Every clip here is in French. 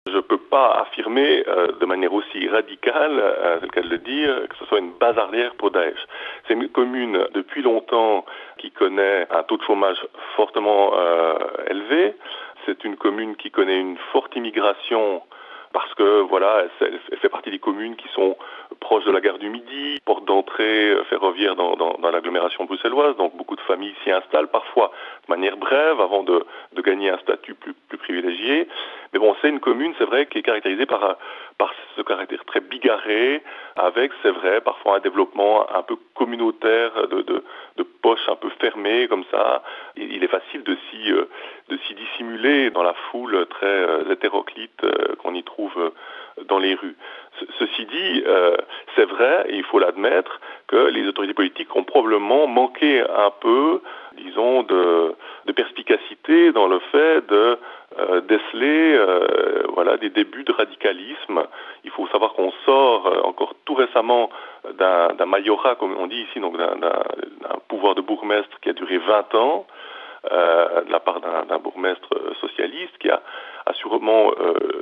Je ne peux pas affirmer de manière aussi radicale, c'est le cas de le dire, que ce soit une base arrière pour Daesh. C'est une commune depuis longtemps qui connaît un taux de chômage fortement élevé. C'est une commune qui connaît une forte immigration parce que voilà, elle fait partie des communes qui sont proches de la gare du Midi, porte d'entrée ferroviaire dans l'agglomération bruxelloise. Donc beaucoup de familles s'y installent parfois de manière brève avant de gagner un statut plus privilégié. Mais bon, c'est une commune, c'est vrai, qui est caractérisée par ce caractère très bigarré, avec, c'est vrai, parfois un développement un peu communautaire de poches un peu fermées comme ça. Il est facile de s'y dissimuler dans la foule très hétéroclite qu'on y trouve dans les rues. Ceci dit, c'est vrai, et il faut l'admettre, que les autorités politiques ont probablement manqué un peu, disons, de perspicacité dans le fait de déceler des débuts de radicalisme. Il faut savoir qu'on sort encore tout récemment d'un majorat, comme on dit ici, donc d'un pouvoir de bourgmestre qui a duré 20 ans, de la part d'un bourgmestre socialiste qui a sûrement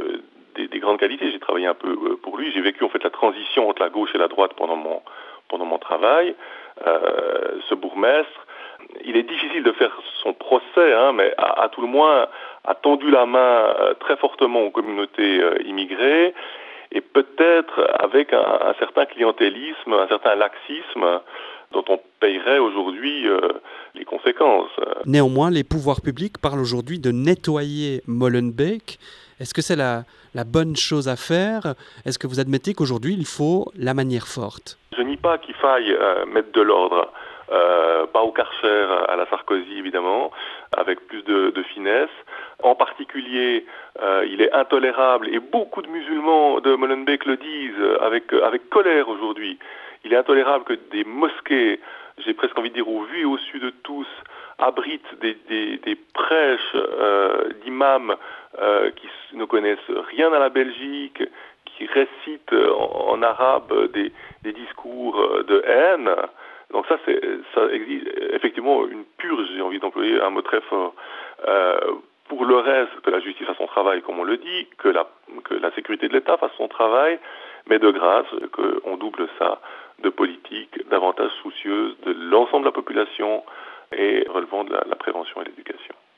des grandes qualités. J'ai travaillé un peu pour lui. J'ai vécu en fait la transition entre la gauche et la droite pendant mon travail. Ce bourgmestre, il est difficile de faire son procès, mais à tout le moins a tendu la main très fortement aux communautés immigrées et peut-être avec un certain clientélisme, un certain laxisme dont on payerait aujourd'hui les conséquences. Néanmoins, les pouvoirs publics parlent aujourd'hui de nettoyer Molenbeek. Est-ce que c'est la bonne chose à faire? Est-ce que vous admettez qu'aujourd'hui, il faut la manière forte? Je nie pas qu'il faille mettre de l'ordre, pas au Karcher, à la Sarkozy évidemment, avec plus de finesse. En particulier, il est intolérable, et beaucoup de musulmans de Molenbeek le disent avec colère aujourd'hui, il est intolérable que des mosquées, j'ai presque envie de dire au vu et au su de tous, abritent des prêches d'imams qui ne connaissent rien à la Belgique, qui récitent en arabe des discours de haine. Donc ça existe effectivement une purge, j'ai envie d'employer un mot très fort. Pour le reste, que la justice fasse son travail, comme on le dit, que la sécurité de l'État fasse son travail, mais de grâce, qu'on double ça de politiques davantage soucieuses de l'ensemble de la population et relevant de la prévention et de l'éducation.